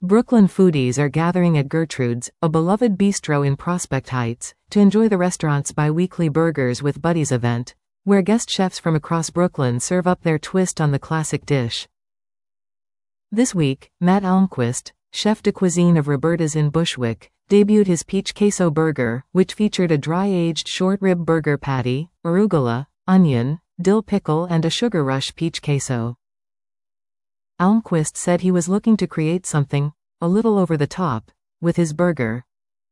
Brooklyn foodies are gathering at Gertrude's, a beloved bistro in Prospect Heights, to enjoy the restaurant's bi-weekly Burgers with Buddies event, where guest chefs from across Brooklyn serve up their twist on the classic dish. This week, Matt Almquist, chef de cuisine of Roberta's in Bushwick, debuted his peach queso burger, which featured a dry-aged short-rib burger patty, arugula, onion, dill pickle and a sugar rush peach queso. Almquist said he was looking to create something a little over the top with his burger.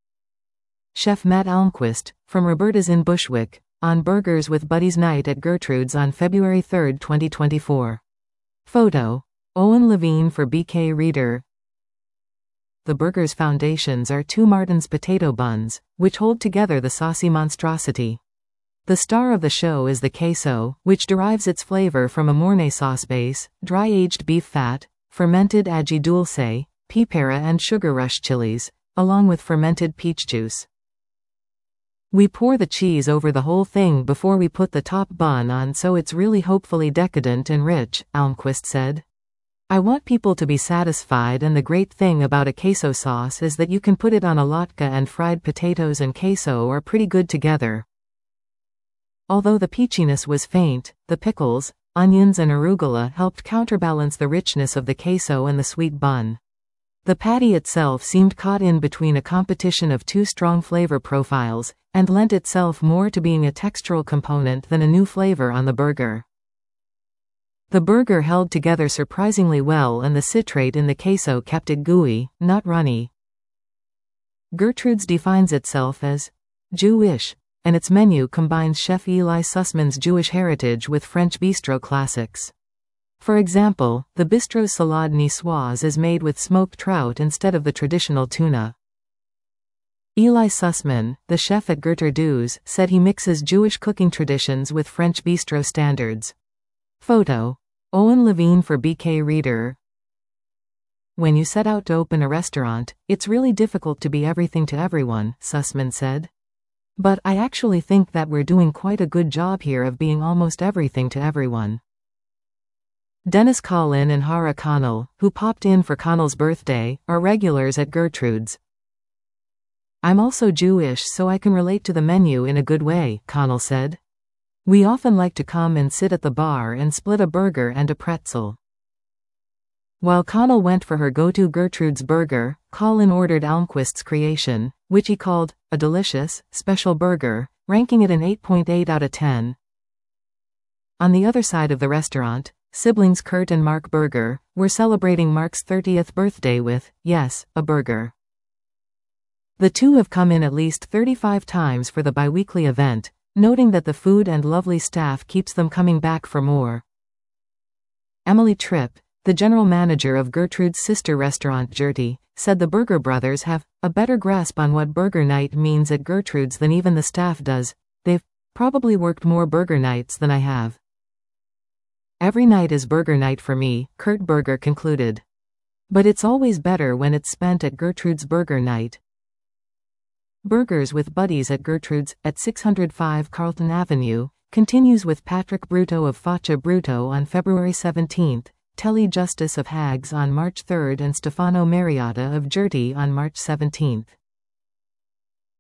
Chef Matt Almquist, from Roberta's in Bushwick, on Burgers with Buddies night at Gertrude's on February 3, 2024. Photo: Owen Levine for BK Reader. The burger's foundations are two Martin's potato buns, which hold together the saucy monstrosity. The star of the show is the queso, which derives its flavor from a Mornay sauce base, dry-aged beef fat, fermented ají dulce, pipera and sugar rush chilies, along with fermented peach juice. We pour the cheese over the whole thing before we put the top bun on, so it's really hopefully decadent and rich, Almquist said. I want people to be satisfied, and the great thing about a queso sauce is that you can put it on a latke, and fried potatoes and queso are pretty good together. Although the peachiness was faint, the pickles, onions and arugula helped counterbalance the richness of the queso and the sweet bun. The patty itself seemed caught in between a competition of two strong flavor profiles, and lent itself more to being a textural component than a new flavor on the burger. The burger held together surprisingly well, and the citrate in the queso kept it gooey, not runny. Gertrude's defines itself as Jewish, and its menu combines Chef Eli Sussman's Jewish heritage with French bistro classics. For example, the bistro's salade niçoise is made with smoked trout instead of the traditional tuna. Eli Sussman, the chef at Gertrude's, said he mixes Jewish cooking traditions with French bistro standards. Photo: Owen Levine for BK Reader. When you set out to open a restaurant, it's really difficult to be everything to everyone, Sussman said. But I actually think that we're doing quite a good job here of being almost everything to everyone. Dennis Collin and Hara Connell, who popped in for Connell's birthday, are regulars at Gertrude's. I'm also Jewish, so I can relate to the menu in a good way, Connell said. We often like to come and sit at the bar and split a burger and a pretzel. While Connell went for her go-to Gertrude's burger, Collin ordered Almquist's creation, which he called a delicious, special burger, ranking it an 8.8 out of 10. On the other side of the restaurant, siblings Kurt and Mark Berger were celebrating Mark's 30th birthday with, yes, a burger. The two have come in at least 35 times for the biweekly event, noting that the food and lovely staff keeps them coming back for more. Emily Tripp, the general manager of Gertrude's sister restaurant Gertie, said the Berger brothers have a better grasp on what burger night means at Gertrude's than even the staff does. They've probably worked more burger nights than I have. Every night is burger night for me, Kurt Berger concluded. But it's always better when it's spent at Gertrude's burger night. Burgers with Buddies at Gertrude's, at 605 Carlton Avenue, continues with Patrick Bruto of Faccia Bruto on February 17, Telly Justice of Hags on March 3 and Stefano Mariotta of Gertie on March 17.